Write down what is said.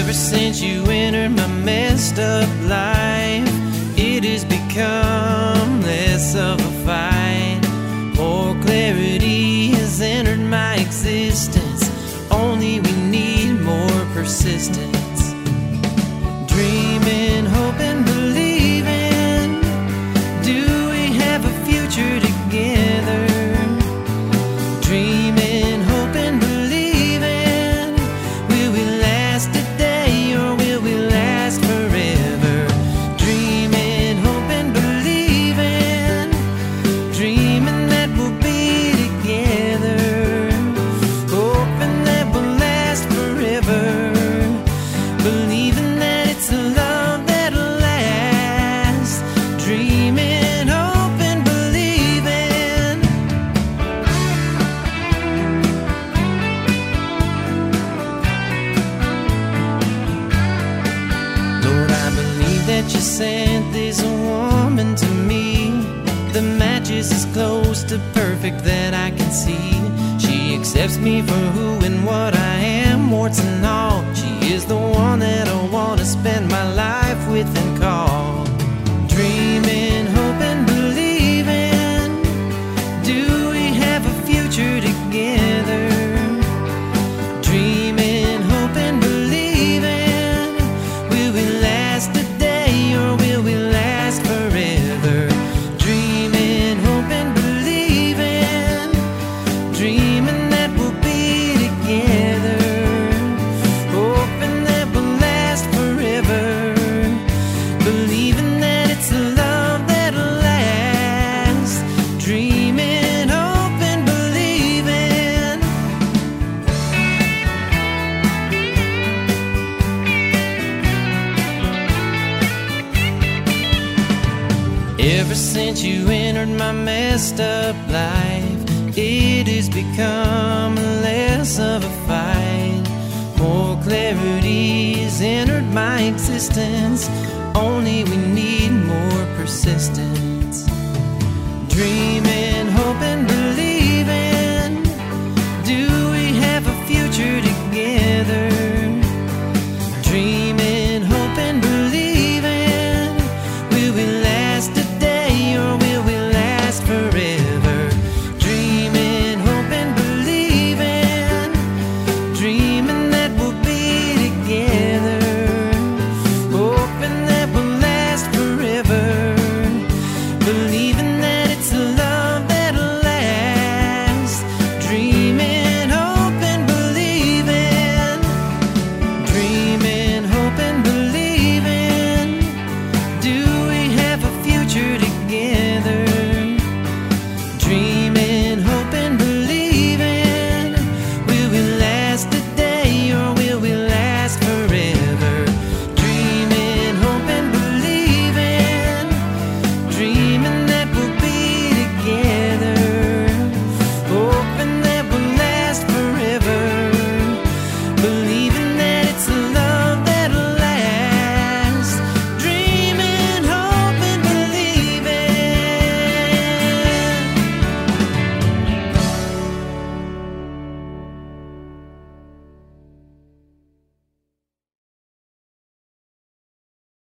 Ever since you entered my messed up life, it has become less of a fight. More clarity has entered my existence. Only we need more persistence. Dreaming, hoping, believing. Do we have a future together? Dreaming, hoping, believing. Will we last a day or will we last forever? Dreaming, hoping, believing. Dreaming that we'll be together. Hoping that we'll last forever. Believing that it's a love that'll last. Dreaming, hoping, believing. Lord, I believe that you sent this woman to me. The match is as close to perfect that I can see. She accepts me for who and what I am, warts and all. She is the one that I want to spend my life with and call. Dreaming, hoping, believing. Do we have a future together? Dreaming, hoping, believing. Will we last a day or will we last forever? Dreaming, hoping, believing. Dreaming that we'll be together. Hoping that we'll last forever. Believing that it's a love that'll last. Dreaming, hoping, believing. Ever since you entered my messed up life, it has become less of a fight. More clarity has entered my existence. Only we need more persistence. Dreaming, hoping, believing. Do we have a future